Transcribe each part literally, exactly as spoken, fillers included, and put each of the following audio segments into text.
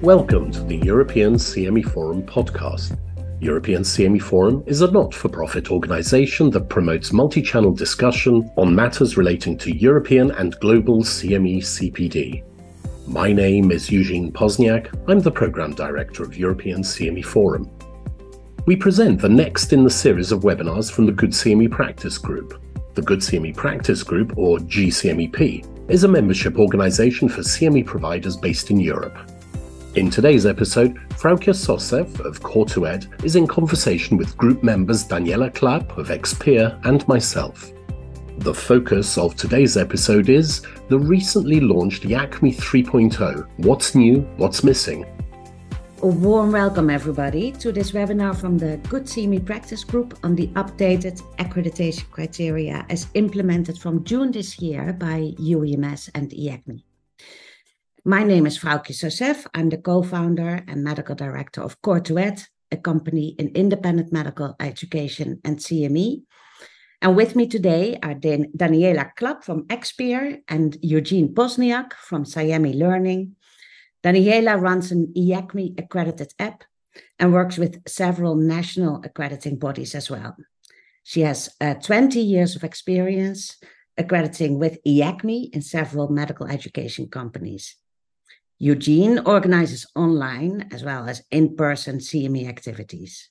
Welcome to the European C M E Forum podcast. European C M E Forum is a not-for-profit organisation that promotes multi-channel discussion on matters relating to European and global C M E C P D. My name is Eugene Pozniak. I'm the Programme Director of European C M E Forum. We present the next in the series of webinars from the Good C M E Practice Group. The Good C M E Practice Group, or G C M E P, is a membership organisation for C M E providers based in Europe. In today's episode, Frauke Sosev of Core two Ed is in conversation with group members Daniela Klapp of Expere and myself. The focus of today's episode is the recently launched IACME three point oh. What's new? What's missing? A warm welcome, everybody, to this webinar from the Good C M E Practice Group on the updated accreditation criteria as implemented from June this year by U E M S and IACME. My name is Frauke Sosev. I'm the co-founder and medical director of Core two Ed, a company in independent medical education and C M E. And with me today are Dan- Daniela Klapp from Expere and Eugene Pozniak from C M E Learning. Daniela runs an IACME accredited app and works with several national accrediting bodies as well. She has uh, twenty years of experience accrediting with IACME in several medical education companies. Eugene organizes online as well as in-person C M E activities.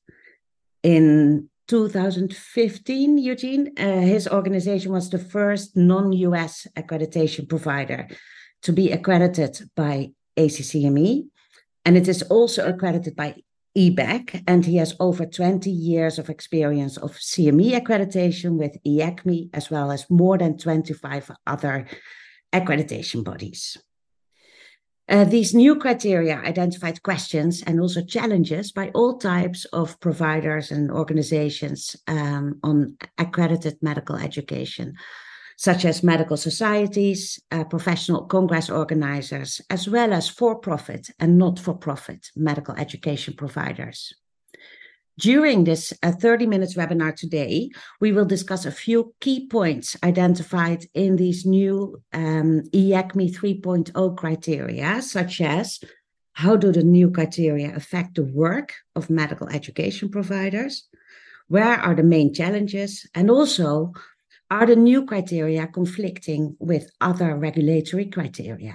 In two thousand fifteen, Eugene, uh, his organization was the first non-U S accreditation provider to be accredited by A C C M E, and it is also accredited by E B A C, and he has over twenty years of experience of C M E accreditation with IACME, as well as more than twenty-five other accreditation bodies. Uh, these new criteria identified questions and also challenges by all types of providers and organizations um, on accredited medical education, such as medical societies, uh, professional congress organizers, as well as for-profit and not-for-profit medical education providers. During this uh, thirty minutes webinar today, we will discuss a few key points identified in these new um, IACME three point oh criteria, such as how do the new criteria affect the work of medical education providers, where are the main challenges, and also are the new criteria conflicting with other regulatory criteria?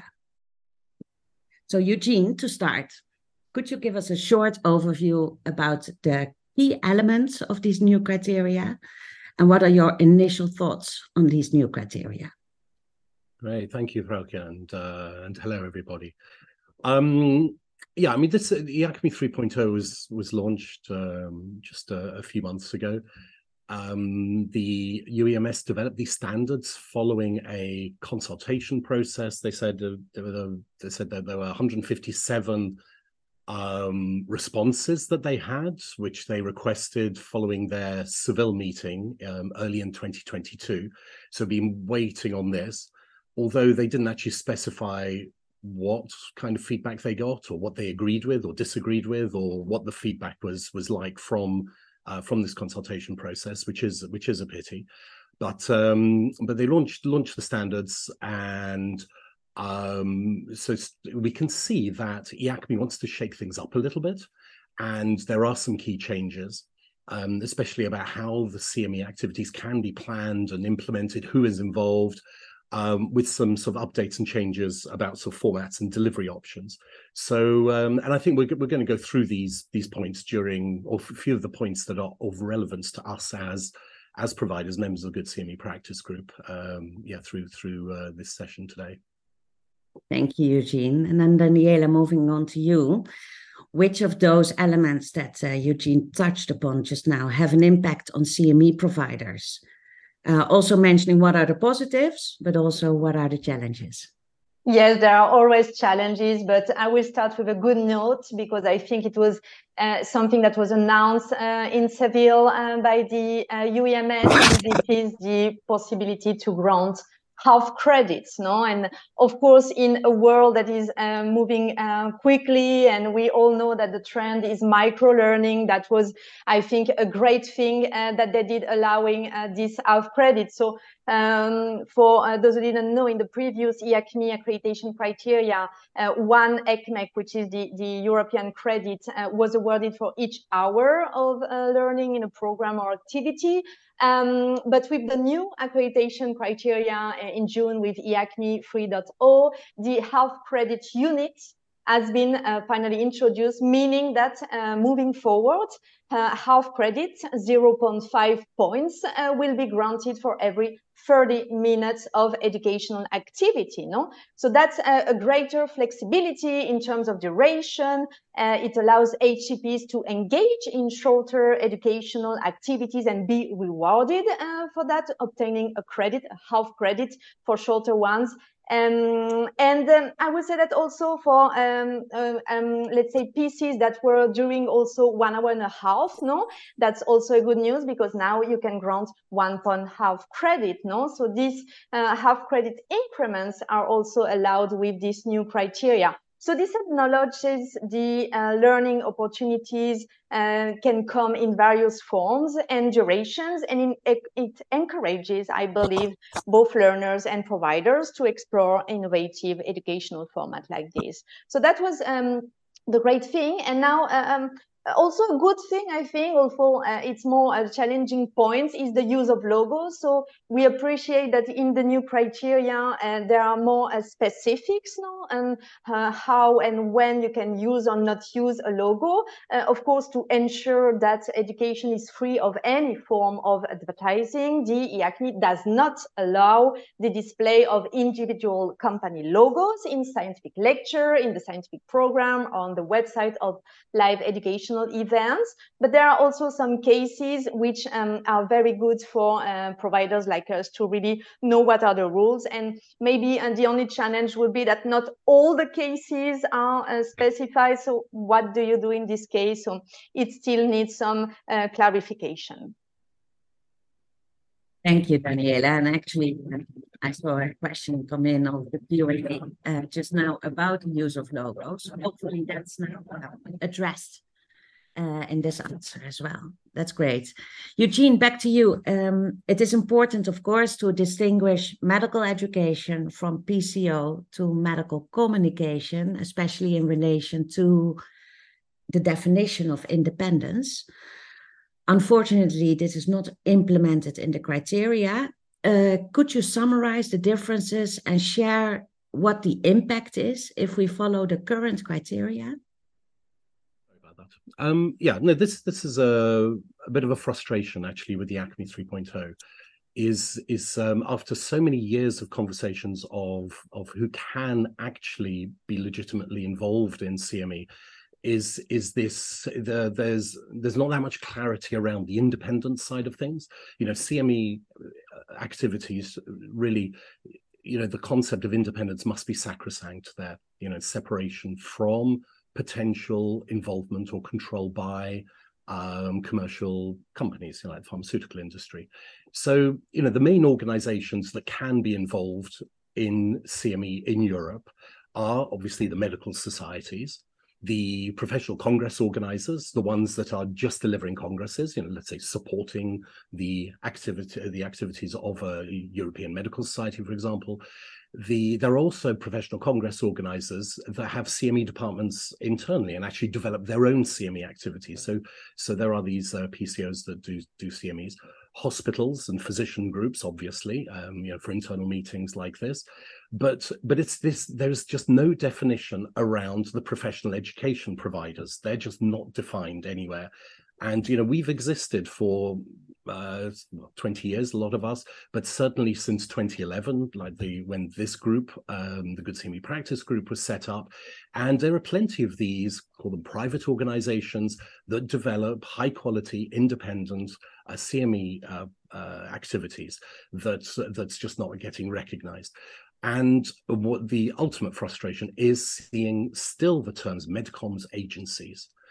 So Eugene, to start, could you give us a short overview about the key elements of these new criteria and what are your initial thoughts on these new criteria? Great, thank you, Frauke, and, uh, and hello, everybody. Um, yeah, I mean, this uh, IACME three point oh was, was launched um, just a, a few months ago. Um, the U E M S developed these standards following a consultation process. They said uh, there were, they said that there were one hundred fifty-seven um, responses that they had, which they requested following their Seville meeting um, early in twenty twenty-two. So been waiting on this, although they didn't actually specify what kind of feedback they got or what they agreed with or disagreed with or what the feedback was was like from Uh, from this consultation process, which is which is a pity, but um, but they launched launched the standards, and um, so we can see that IACME wants to shake things up a little bit, and there are some key changes, um, especially about how the C M E activities can be planned and implemented, who is involved, um, with some sort of updates and changes about sort of formats and delivery options. So, um, and I think we're, we're going to go through these these points during, or a few of the points that are of relevance to us as as providers, members of the Good C M E Practice Group, um, yeah, through through uh, this session today. Thank you, Eugene. And then Daniela, moving on to you. Which of those elements that uh, Eugene touched upon just now have an impact on C M E providers? Uh, also mentioning what are the positives, but also what are the challenges? Yes, there are always challenges, but I will start with a good note because I think it was uh, something that was announced uh, in Seville uh, by the uh, U E M S. And this is the possibility to grant half credits, no? And of course, in a world that is uh, moving uh, quickly, and we all know that the trend is micro-learning, that was, I think, a great thing uh, that they did, allowing uh, this half credit. So um, for uh, those who didn't know, in the previous E A C M E accreditation criteria, uh, one E C M E C, which is the, the European credit, uh, was awarded for each hour of uh, learning in a program or activity. Um, but with the new accreditation criteria in June with E A C M E three point oh, the half credit unit has been uh, finally introduced, meaning that uh, moving forward, uh, half credit, zero point five points, uh, will be granted for every thirty minutes of educational activity, no? So that's a, a greater flexibility in terms of duration. Uh, it allows H C Ps to engage in shorter educational activities and be rewarded uh, for that, obtaining a credit, a half credit for shorter ones. Um, and um, I would say that also for, um, uh, um, let's say, P Cs that were doing also one hour and a half, no? That's also a good news, because now you can grant one point half credit, no? So these uh, half credit increments are also allowed with this new criteria. So this acknowledges the uh, learning opportunities uh, can come in various forms and durations, and in, it, it encourages, I believe, both learners and providers to explore innovative educational format like this. So that was um, the great thing. And now um, also a good thing, I think, although uh, it's more a challenging point, is the use of logos. So we appreciate that in the new criteria, uh, there are more uh, specifics, no? And uh, how and when you can use or not use a logo, uh, of course, to ensure that education is free of any form of advertising. The E A C M E does not allow the display of individual company logos in scientific lecture, in the scientific program, on the website of live educational events. But there are also some cases which um, are very good for uh, providers like us to really know what are the rules. And maybe and the only challenge would be that not all the cases are uh, specified. So what do you do in this case? So it still needs some uh, clarification. Thank you, Daniela. And actually, I saw a question come in of the Q and A uh, just now about the use of logos. Hopefully that's now addressed uh, in this answer as well. That's great. Eugene, back to you. Um, it is important, of course, to distinguish medical education from P C O to medical communication, especially in relation to the definition of independence. Unfortunately, this is not implemented in the criteria. Uh, could you summarize the differences and share what the impact is if we follow the current criteria? Sorry about that. Um, yeah, no, this this is a, a bit of a frustration actually with the A C M E three point oh. Is is um, after so many years of conversations of of who can actually be legitimately involved in C M E. Is is this the, there's there's not that much clarity around the independent side of things. You know, C M E activities really, you know, the concept of independence must be sacrosanct there. You know, separation from potential involvement or control by um, commercial companies, you know, like the pharmaceutical industry. So, you know, the main organizations that can be involved in C M E in Europe are obviously the medical societies, the professional congress organizers, the ones that are just delivering congresses, you know, let's say supporting the activity, the activities of a European Medical Society, for example. The, there are also professional congress organizers that have C M E departments internally and actually develop their own C M E activities. So, so there are these uh, P C Os that do, do C M Es. Hospitals and physician groups, obviously, um, you know, for internal meetings like this, but but it's this. There's just no definition around the professional education providers. They're just not defined anywhere, and you know, we've existed for uh, twenty years, a lot of us, but certainly since twenty eleven, like the when this group, um, the Good C M E Practice Group, was set up, and there are plenty of these, call them private organizations, that develop high quality, independent Uh, C M E uh, uh, activities that's that's just not getting recognized. And what the ultimate frustration is seeing still the terms medcoms agencies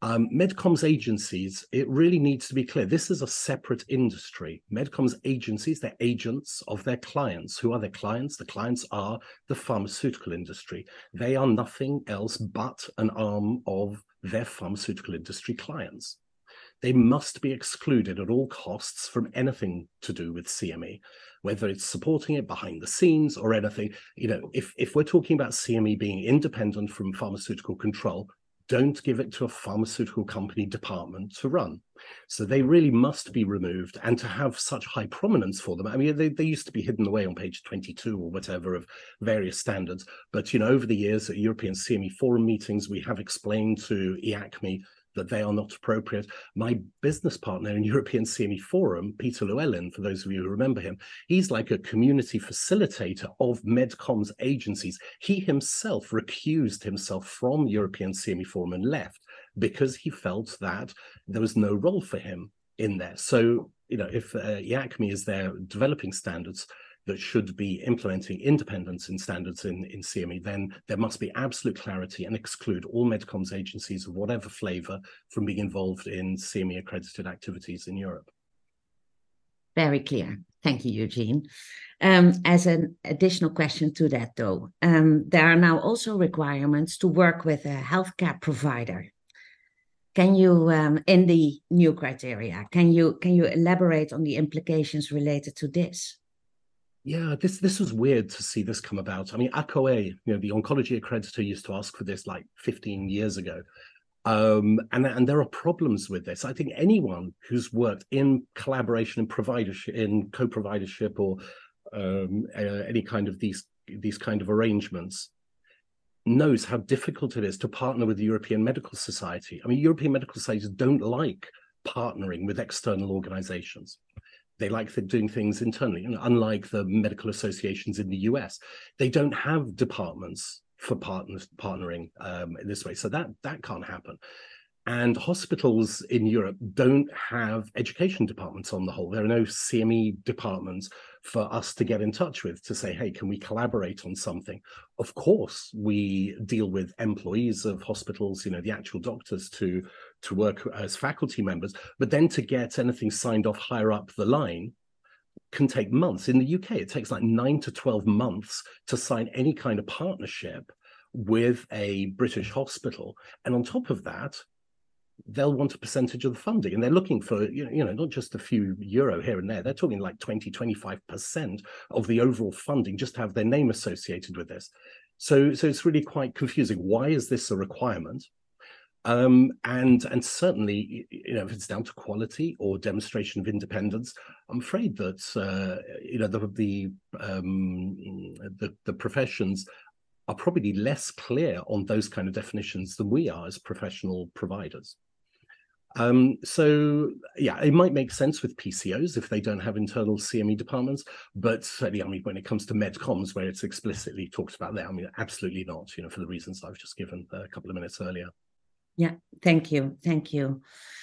Um, Medcoms agencies, it really needs to be clear. This is a separate industry. Medcoms agencies, they're agents of their clients. Who are their clients? The clients are the pharmaceutical industry. They are nothing else but an arm of their pharmaceutical industry clients. They must be excluded at all costs from anything to do with C M E, whether it's supporting it behind the scenes or anything. You know, if, if we're talking about C M E being independent from pharmaceutical control, don't give it to a pharmaceutical company department to run. So they really must be removed, and to have such high prominence for them. I mean, they, they used to be hidden away on page twenty-two or whatever of various standards. But, you know, over the years at European C M E forum meetings, we have explained to I A C M E that they are not appropriate. My business partner in European C M E Forum, Peter Llewellyn, for those of you who remember him, he's like a community facilitator of Medcoms agencies. He himself recused himself from European C M E Forum and left because he felt that there was no role for him in there. So, you know, if uh, I A C M E is there developing standards that should be implementing independence in standards in, in C M E, then there must be absolute clarity and exclude all Medcoms agencies of whatever flavor from being involved in C M E accredited activities in Europe. Very clear. Thank you, Eugene. Um, as an additional question to that, though, um, there are now also requirements to work with a healthcare provider. Can you, um, in the new criteria, can you can you elaborate on the implications related to this? Yeah, this this was weird to see this come about. I mean, A C O E, you know, the oncology accreditor used to ask for this like fifteen years ago. Um, and, and there are problems with this. I think anyone who's worked in collaboration and providership, in co-providership or um, uh, any kind of these, these kind of arrangements knows how difficult it is to partner with the European Medical Society. I mean, European medical societies don't like partnering with external organizations. They like doing things internally, and unlike the medical associations in the U S, they don't have departments for partners partnering um, in this way. So that that can't happen. And hospitals in Europe don't have education departments on the whole. There are no C M E departments for us to get in touch with to say, hey, can we collaborate on something? Of course, we deal with employees of hospitals, you know, the actual doctors to, to work as faculty members, but then to get anything signed off higher up the line can take months. In the U K, it takes like nine to twelve months to sign any kind of partnership with a British hospital. And on top of that, they'll want a percentage of the funding, and they're looking for, you know, you know, not just a few euro here and there. They're talking like twenty, twenty-five percent of the overall funding just to have their name associated with this. So, so it's really quite confusing. Why is this a requirement? Um, and and certainly, you know, if it's down to quality or demonstration of independence, I'm afraid that uh, you know the the, um, the the professions are probably less clear on those kind of definitions than we are as professional providers. Um, so yeah, it might make sense with P C Os if they don't have internal C M E departments, but certainly, I mean, when it comes to Medcoms, where it's explicitly talked about there, I mean, absolutely not, you know, for the reasons I've just given a couple of minutes earlier. Yeah, thank you, thank you.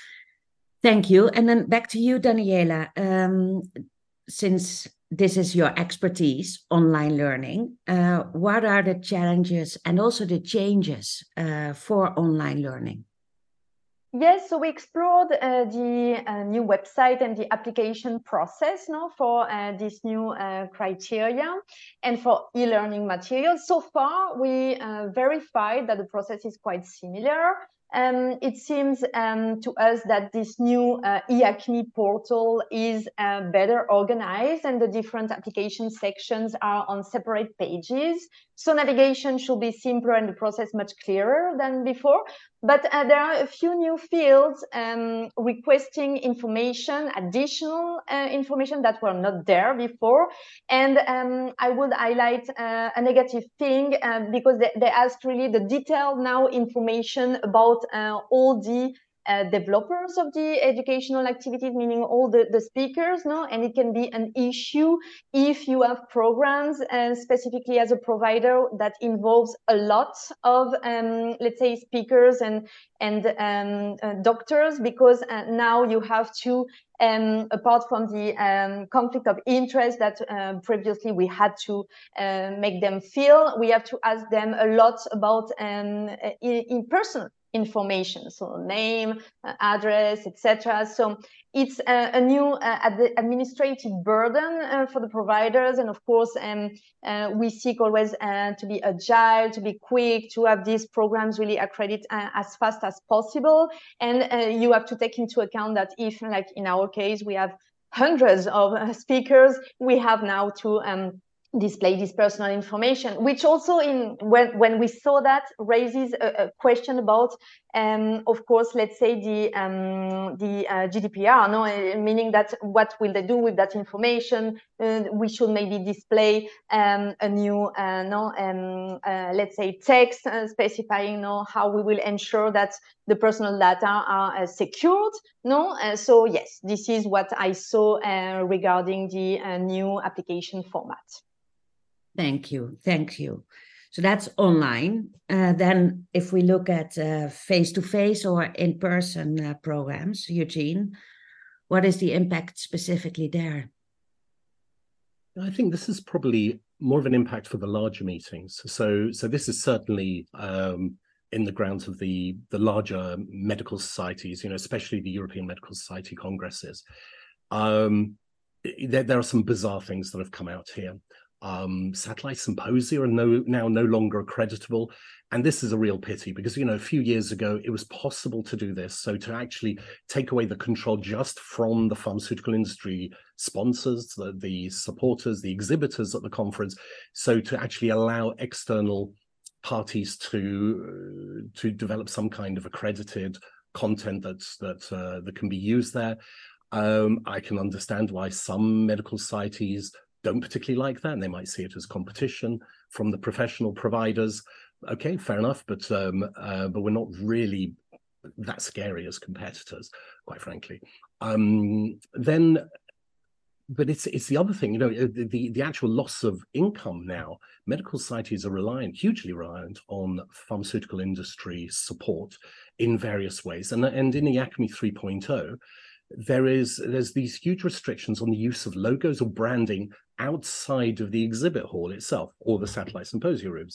Thank you. And then back to you, Daniela. Um, since this is your expertise, online learning, uh, what are the challenges and also the changes uh, for online learning? Yes, so we explored uh, the uh, new website and the application process now for uh, this new uh, criteria and for e-learning materials. So far, we uh, verified that the process is quite similar. Um, it seems um, to us that this new uh, I A C M E portal is uh, better organized, and the different application sections are on separate pages. So navigation should be simpler and the process much clearer than before. But uh, there are a few new fields um, requesting information, additional uh, information that were not there before. And um, I would highlight uh, a negative thing uh, because they, they ask really the detailed now information about uh, all the Uh, developers of the educational activities, meaning all the, the speakers, no? And it can be an issue if you have programs, and specifically as a provider that involves a lot of, um, let's say, speakers and, and um, uh, doctors, because uh, now you have to, um, apart from the um, conflict of interest that uh, previously we had to uh, make them feel, we have to ask them a lot about um, in, in person information, so name, uh, address, et cetera. So it's a, a new uh, ad administrative burden uh, for the providers, and of course, um, uh, we seek always uh, to be agile, to be quick, to have these programs really accredited uh, as fast as possible. And uh, you have to take into account that if, like in our case, we have hundreds of uh, speakers, we have now to um, display this personal information, which also in when when we saw that raises a, a question about um of course, let's say the um the uh, G D P R, no, meaning that what will they do with that information? Uh, we should maybe display um a new uh, no um uh, let's say text uh, specifying no how we will ensure that the personal data are uh, secured, no. Uh, so yes, this is what I saw uh, regarding the uh, new application format. Thank you. Thank you. So that's online. Uh, then if we look at uh, face-to-face or in-person uh, programs, Eugene, what is the impact specifically there? I think this is probably more of an impact for the larger meetings. So, so this is certainly um, in the grounds of the, the larger medical societies, you know, especially the European Medical Society congresses. Um, there, there are some bizarre things that have come out here. Um, satellite symposia are no, now no longer accreditable. And this is a real pity because, you know, a few years ago, it was possible to do this. So to actually take away the control just from the pharmaceutical industry sponsors, the, the supporters, the exhibitors at the conference, so to actually allow external parties to, uh, to develop some kind of accredited content that's, that, uh, that can be used there. Um, I can understand why some medical societies don't particularly like that, and they might see it as competition from the professional providers. Okay, fair enough, but um, uh, but we're not really that scary as competitors, quite frankly. Um, then, but it's it's the other thing, you know, the the actual loss of income now. Medical societies are reliant, hugely reliant on pharmaceutical industry support in various ways, and and in the IACME three point oh. There is there's these huge restrictions on the use of logos or branding outside of the exhibit hall itself or the satellite symposia rooms.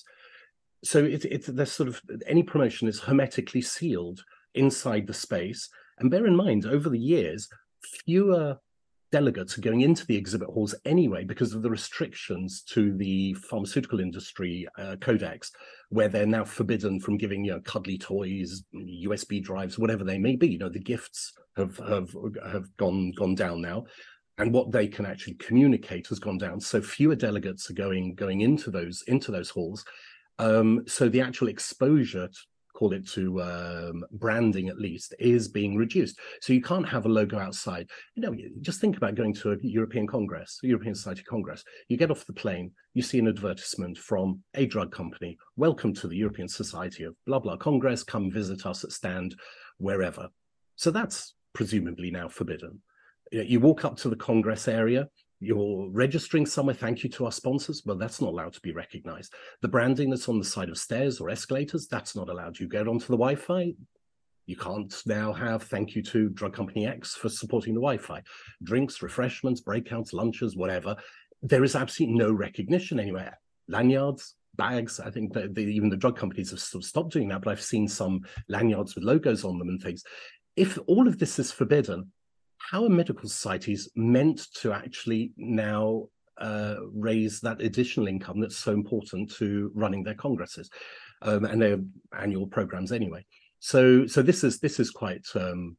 So it's it, there's sort of any promotion is hermetically sealed inside the space. And bear in mind, over the years, fewer delegates are going into the exhibit halls anyway because of the restrictions to the pharmaceutical industry uh, codex, where they're now forbidden from giving, you know, cuddly toys, U S B drives, whatever they may be. You know, the gifts have have have gone gone down now, and what they can actually communicate has gone down. So fewer delegates are going going into those into those halls. Um, so the actual exposure, to call it to um, branding at least, is being reduced. So you can't have a logo outside. You know, just think about going to a European Congress, a European Society Congress. You get off the plane, you see an advertisement from a drug company. Welcome to the European Society of blah, blah Congress. Come visit us at stand wherever. So that's presumably now forbidden. You walk up to the Congress area, you're registering somewhere, thank you to our sponsors. Well, that's not allowed to be recognized. The branding that's on the side of stairs or escalators, that's not allowed. You get onto the Wi-Fi, you can't now have thank you to drug company X for supporting the Wi-Fi. Drinks, refreshments, breakouts, lunches, whatever. There is absolutely no recognition anywhere. Lanyards, bags, I think that the, even the drug companies have sort of stopped doing that, but I've seen some lanyards with logos on them and things. If all of this is forbidden, how are medical societies meant to actually now uh, raise that additional income that's so important to running their congresses um, and their annual programs anyway? So, so this is this is quite um,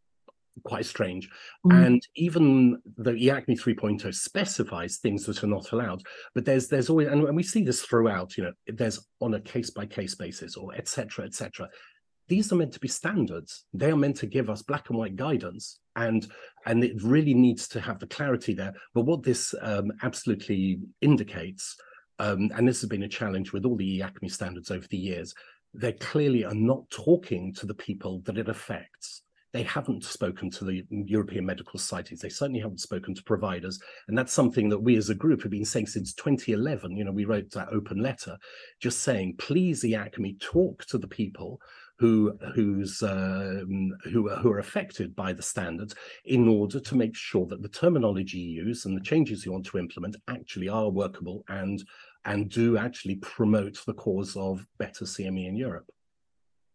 quite strange. Mm. And even the IACME three point oh specifies things that are not allowed, but there's there's always, and we see this throughout. You know, there's on a case by case basis, or et cetera, et cetera. These are meant to be standards. They are meant to give us black and white guidance, and and it really needs to have the clarity there. But what this um, absolutely indicates, um, and this has been a challenge with all the IACME standards over the years, they clearly are not talking to the people that it affects. They haven't spoken to the European medical societies. They certainly haven't spoken to providers. And that's something that we as a group have been saying since twenty eleven. You know, we wrote that open letter just saying, please, IACME, talk to the people who who's um, who, who are affected by the standards in order to make sure that the terminology you use and the changes you want to implement actually are workable and and do actually promote the cause of better C M E in Europe.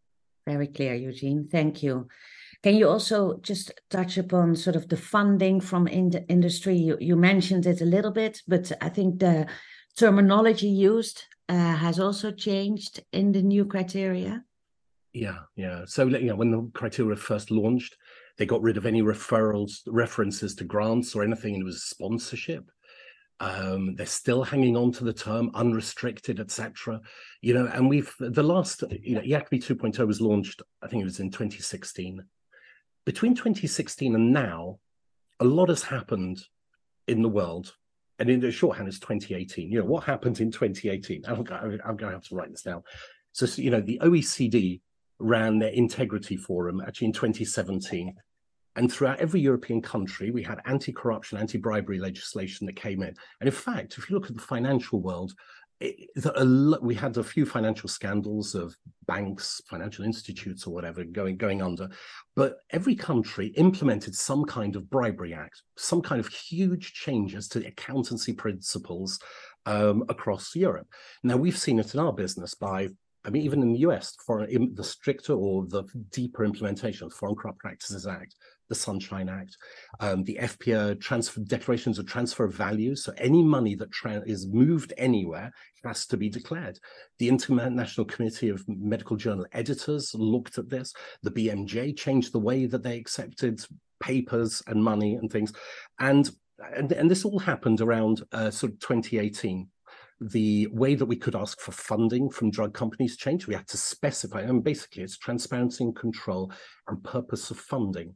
Very clear, Eugene. Thank you. Can you also just touch upon sort of the funding from in the industry? You, you mentioned it a little bit, but I think the terminology used uh, has also changed in the new criteria. Yeah, yeah. So, you know, when the criteria first launched, they got rid of any referrals, references to grants or anything, and it was sponsorship. Um, they're still hanging on to the term unrestricted, et cetera. You know, and we've the last, you know, IACME two point oh was launched, I think it was in twenty sixteen. Between twenty sixteen and now, a lot has happened in the world. And in the shorthand is twenty eighteen. You know, what happened in twenty eighteen? I'm, I'm going to have to write this down. So, you know, the O E C D ran their Integrity Forum actually in twenty seventeen. And throughout every European country, we had anti-corruption, anti-bribery legislation that came in. And in fact, if you look at the financial world, it, the, we had a few financial scandals of banks, financial institutes or whatever going, going under. But every country implemented some kind of bribery act, some kind of huge changes to accountancy principles um, across Europe. Now, we've seen it in our business by I mean, even in the U S, for the stricter or the deeper implementation of the Foreign Corrupt Practices Act, the Sunshine Act, um, the F P A transfer declarations of transfer of value. So any money that is moved anywhere has to be declared. The International Committee of Medical Journal Editors looked at this. The B M J changed the way that they accepted papers and money and things. And, and, and this all happened around uh, sort of twenty eighteen. The way that we could ask for funding from drug companies changed. We had to specify, and basically it's transparency and control and purpose of funding.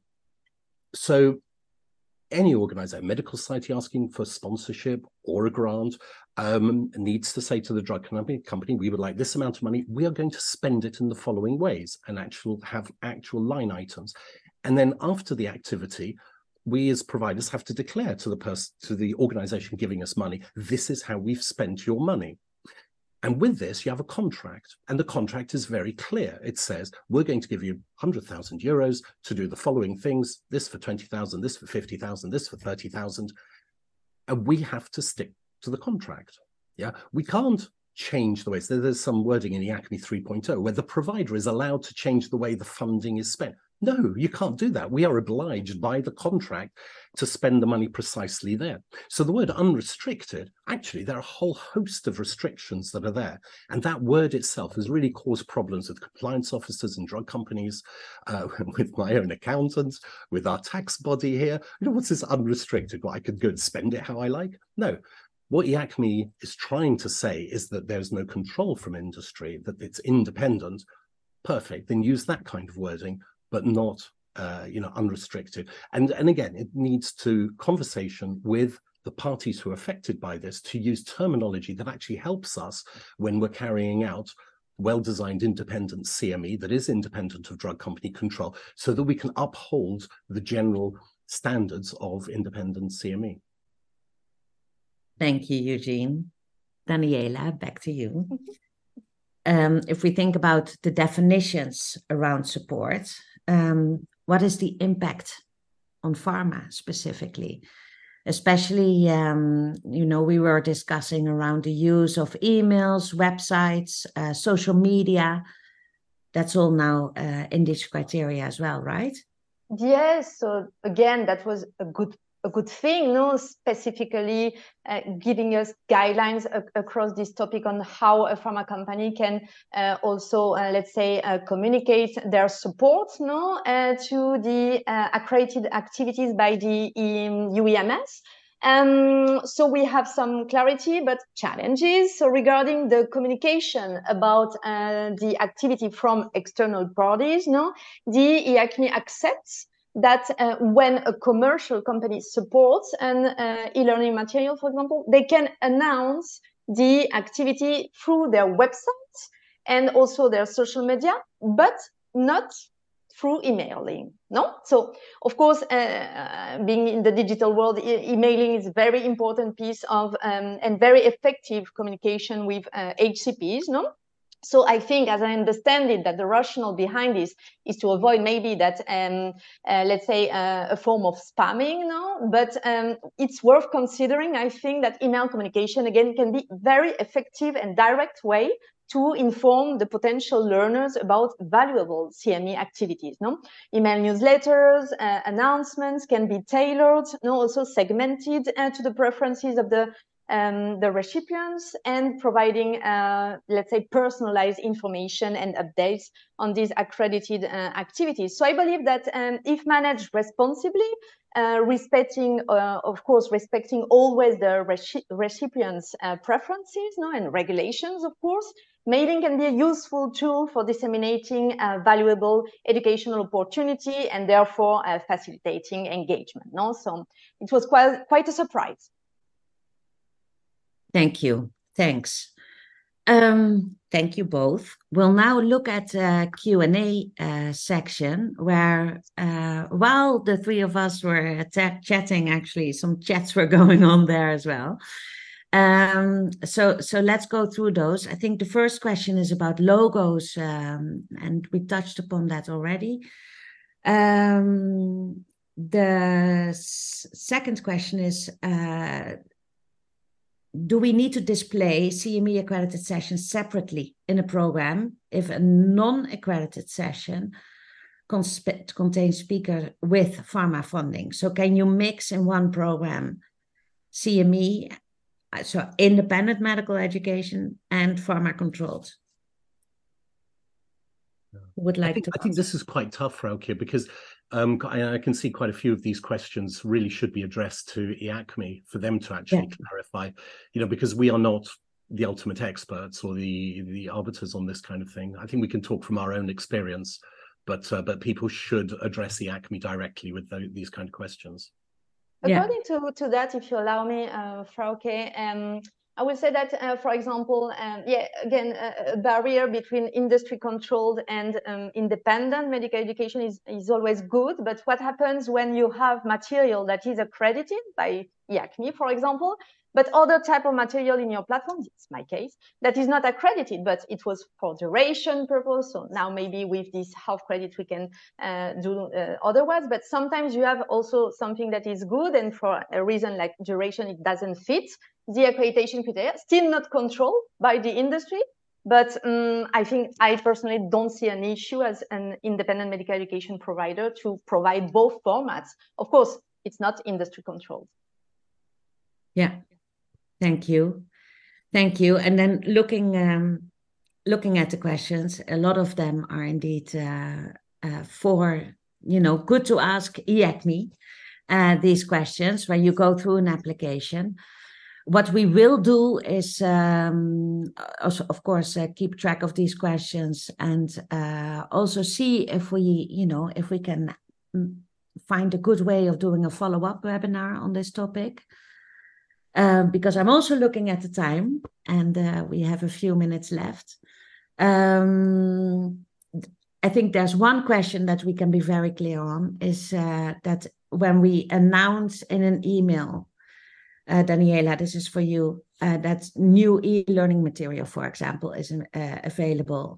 So any organization, medical society asking for sponsorship or a grant um, needs to say to the drug company, company, we would like this amount of money. We are going to spend it in the following ways and actual have actual line items. And then after the activity, we as providers have to declare to the person, to the organization giving us money, this is how we've spent your money. And with this, you have a contract, and the contract is very clear. It says, we're going to give you one hundred thousand euros to do the following things, this for twenty thousand, this for fifty thousand, this for thirty thousand. And we have to stick to the contract. Yeah, we can't change the way. So there's some wording in IACME three point oh where the provider is allowed to change the way the funding is spent. No, you can't do that. We are obliged by the contract to spend the money precisely there. So the word unrestricted, actually, there are a whole host of restrictions that are there. And that word itself has really caused problems with compliance officers and drug companies, uh, with my own accountants, with our tax body here. You know, what's this unrestricted? Well, I could go and spend it how I like? No. What IACME is trying to say is that there's no control from industry, that it's independent. Perfect. Then use that kind of wording, but not, uh, you know, unrestricted. And, and again, it needs to conversation with the parties who are affected by this to use terminology that actually helps us when we're carrying out well-designed independent C M E that is independent of drug company control, so that we can uphold the general standards of independent C M E. Thank you, Eugene. Daniela, back to you. Um, if we think about the definitions around support, um, what is the impact on pharma specifically? Especially, um, you know, we were discussing around the use of emails, websites, uh, social media. That's all now uh, in this criteria as well, right? Yes. So again, that was a good a good thing, no? Specifically uh, giving us guidelines ac across this topic on how a pharma company can uh, also, uh, let's say, uh, communicate their support, no, uh, to the uh, accredited activities by the um, U E M S. Um, so we have some clarity, but challenges. So regarding the communication about uh, the activity from external parties, no, the IACME accepts that uh, when a commercial company supports an uh, e-learning material, for example, they can announce the activity through their website and also their social media, but not through emailing, no? So, of course, uh, being in the digital world, e emailing is a very important piece of um, and very effective communication with uh, H C Ps, no? So I think, as I understand it, that the rationale behind this is to avoid maybe that, um, uh, let's say, uh, a form of spamming, no? But um, it's worth considering, I think, that email communication, again, can be very effective and direct way to inform the potential learners about valuable C M E activities. No, email newsletters, uh, announcements can be tailored, no, also segmented uh, to the preferences of the um, the recipients, and providing, uh, let's say, personalized information and updates on these accredited uh, activities. So I believe that um, if managed responsibly, uh, respecting, uh, of course, respecting always the reci recipients' uh, preferences, no, and regulations, of course, mailing can be a useful tool for disseminating uh, valuable educational opportunity and therefore uh, facilitating engagement. No, so it was quite quite a surprise. Thank you. Thanks. Um, thank you both. We'll now look at a Q and A uh, section where, uh, while the three of us were chatting, actually some chats were going on there as well. Um, so, so let's go through those. I think the first question is about logos, um, and we touched upon that already. Um, the second question is, uh, do we need to display C M E accredited sessions separately in a program if a non-accredited session contains speaker with pharma funding? So can you mix in one program C M E, so independent medical education, and pharma controlled? Would like I think, to I think this is quite tough, Frauke, because um, I, I can see quite a few of these questions really should be addressed to I A C M E for them to actually yeah. clarify, you know, because we are not the ultimate experts or the the arbiters on this kind of thing. I think we can talk from our own experience, but uh, but people should address I A C M E directly with the, these kind of questions. According yeah. to, to that, if you allow me, uh, Frauke, um, I would say that, uh, for example, um, yeah, again, a, a barrier between industry-controlled and um, independent medical education is, is always good. But what happens when you have material that is accredited by I A C M E, for example, but other type of material in your platform, it's my case, that is not accredited, but it was for duration purpose. So now maybe with this half credit, we can uh, do uh, otherwise. But sometimes you have also something that is good, and for a reason like duration, it doesn't fit the accreditation criteria, still not controlled by the industry. But um, I think I personally don't see an issue as an independent medical education provider to provide both formats. Of course, it's not industry controlled. Yeah. Thank you. Thank you. And then looking um, looking at the questions, a lot of them are indeed uh, uh, for, you know, good to ask I A C M E uh, these questions when you go through an application. What we will do is, um, also, of course, uh, keep track of these questions and uh, also see if we, you know, if we can find a good way of doing a follow-up webinar on this topic. Um, because I'm also looking at the time, and uh, we have a few minutes left. Um, I think there's one question that we can be very clear on, is uh, that when we announce in an email, uh, Daniela, this is for you, uh, that new e-learning material, for example, is uh, available.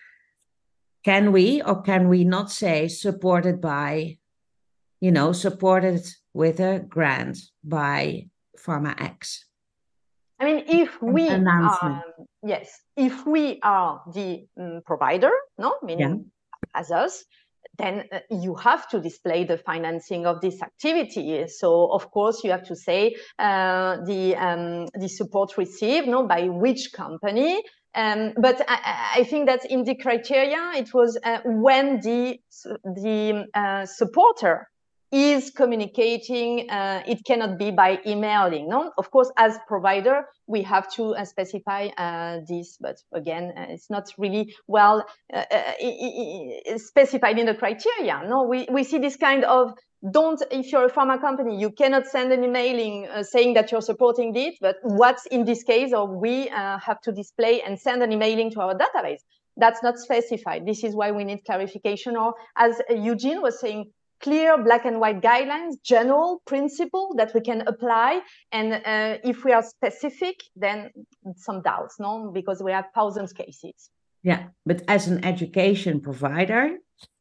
Can we or can we not say supported by, you know, supported with a grant by Pharma X? I mean, if we are, yes, if we are the um, provider, no, meaning yeah. as us, then uh, you have to display the financing of this activity. So, of course, you have to say uh, the um, the support received, no, by which company. Um, but I, I think that in the criteria, it was uh, when the the uh, supporter is communicating, uh, it cannot be by emailing. No, of course, as provider, we have to uh, specify uh, this, but again, uh, it's not really well uh, uh, specified in the criteria. No, we, we see this kind of, don't, if you're a pharma company, you cannot send an emailing uh, saying that you're supporting it, but what's in this case, or we uh, have to display and send an emailing to our database. That's not specified. This is why we need clarification, or as Eugene was saying, clear black and white guidelines, general principle that we can apply. And uh, if we are specific, then some doubts, no? Because we have thousands of cases. Yeah, but as an education provider,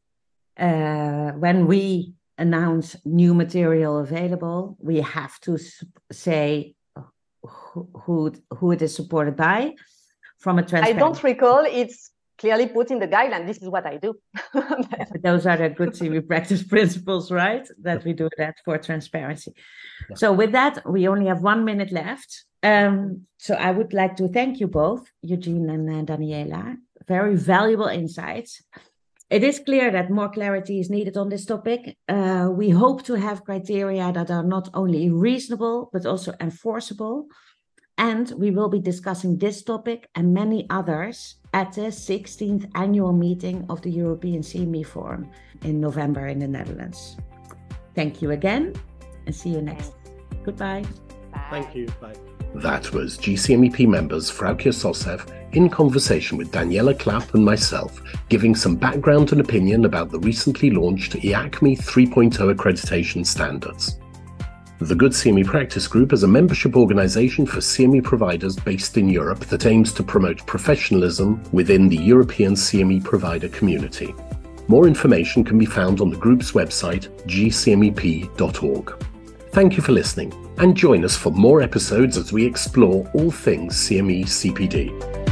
uh, when we announce new material available, we have to say who, who, who it is supported by. from a transparency. I don't recall. It's clearly put in the guideline. This is what I do. Those are the good C M E practice principles, right? That we do that for transparency. Yeah. So with that, we only have one minute left. Um, so I would like to thank you both, Eugene and uh, Daniela. Very valuable insights. It is clear that more clarity is needed on this topic. Uh, we hope to have criteria that are not only reasonable, but also enforceable. And we will be discussing this topic and many others at the sixteenth annual meeting of the European C M E Forum in November in the Netherlands. Thank you again and see you next. Goodbye. Bye. Thank you. Bye. That was G C M E P members Frauke Sosseff in conversation with Daniela Clapp and myself, giving some background and opinion about the recently launched I A C M E three point oh accreditation standards. The Good C M E Practice Group is a membership organisation for C M E providers based in Europe that aims to promote professionalism within the European C M E provider community. More information can be found on the group's website, g c m e p dot org. Thank you for listening, and join us for more episodes as we explore all things C M E C P D.